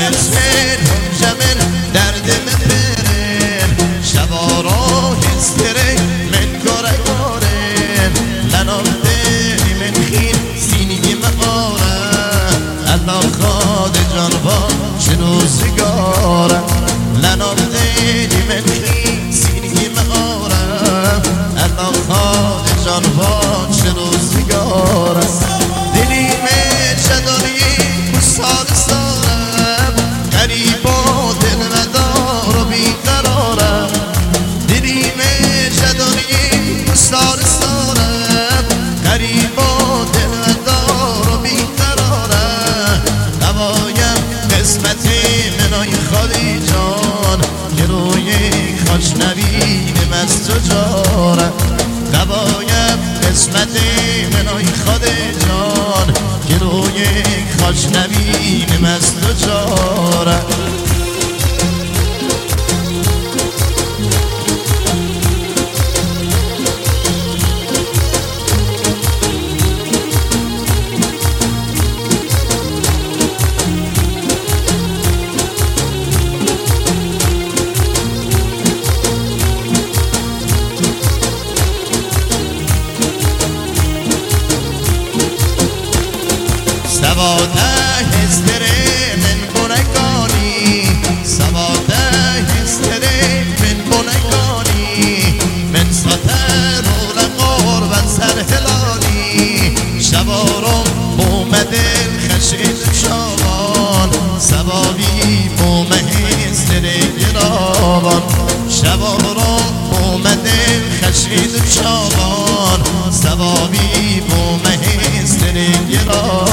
مثل جمل درد مدرن شبارا هستره من گرگارن لنام دلی من خین سینی مقاره الله خاد جانبا چنو سگاره لنام دلی من خین سینی مقاره الله خاد جانبا چنو سگاره دلی من شداری سال سالم قریب و دل مدار و بیقرارم دلی من شداری سال سالم قریب و دل مدار و بیقرارم نوایم قسمت منای خالی جان که روی خاش نبینم از تو جارم نوایم قسمت منای خالی جان که روی خاش نبینم از تو جارم سواده هستره من بونگانی سواده هستره من بونگانی من ساتر و لقار و سر هلالی شوارم اومده خشید شابان سوابی بومه هستره گرابان شوارم اومده خشید شابان سوابی بومه هستره گرابان